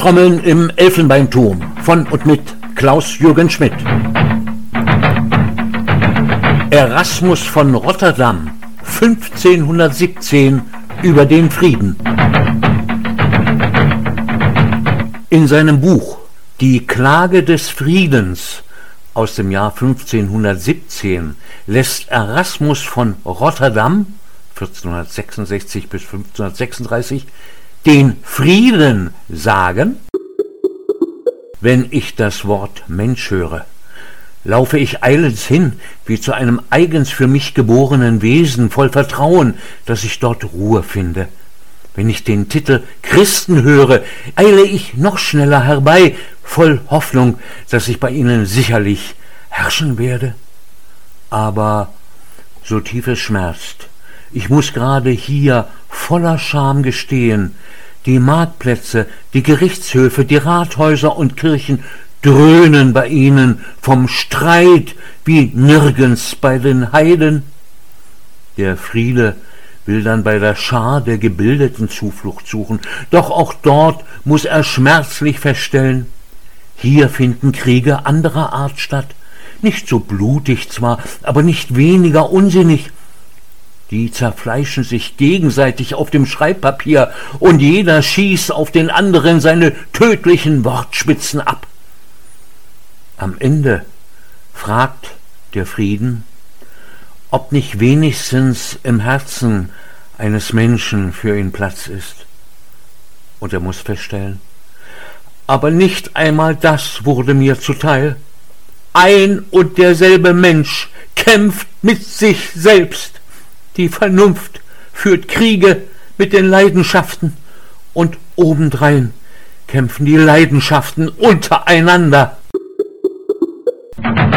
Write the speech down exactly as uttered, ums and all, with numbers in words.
Trommeln im Elfenbeinturm von und mit Klaus-Jürgen Schmidt. Erasmus von Rotterdam, fünfzehnhundertsiebzehn, über den Frieden. In seinem Buch Die Klage des Friedens aus dem Jahr fünfzehnhundertsiebzehn lässt Erasmus von Rotterdam vierzehnhundertsechsundsechzig bis fünfzehnhundertsechsunddreißig den Frieden sagen: Wenn ich das Wort Mensch höre, laufe ich eilends hin, wie zu einem eigens für mich geborenen Wesen, voll Vertrauen, dass ich dort Ruhe finde. Wenn ich den Titel Christen höre, eile ich noch schneller herbei, voll Hoffnung, dass ich bei ihnen sicherlich herrschen werde. Aber so tief es schmerzt, ich muss gerade hier voller Scham gestehen, die Marktplätze, die Gerichtshöfe, die Rathäuser und Kirchen dröhnen bei ihnen vom Streit wie nirgends bei den Heiden. Der Friede will dann bei der Schar der Gebildeten Zuflucht suchen, doch auch dort muss er schmerzlich feststellen: Hier finden Kriege anderer Art statt, nicht so blutig zwar, aber nicht weniger unsinnig. Die zerfleischen sich gegenseitig auf dem Schreibpapier und jeder schießt auf den anderen seine tödlichen Wortspitzen ab. Am Ende fragt der Frieden, ob nicht wenigstens im Herzen eines Menschen für ihn Platz ist. Und er muss feststellen: Aber nicht einmal das wurde mir zuteil. Ein und derselbe Mensch kämpft mit sich selbst. Die Vernunft führt Kriege mit den Leidenschaften und obendrein kämpfen die Leidenschaften untereinander.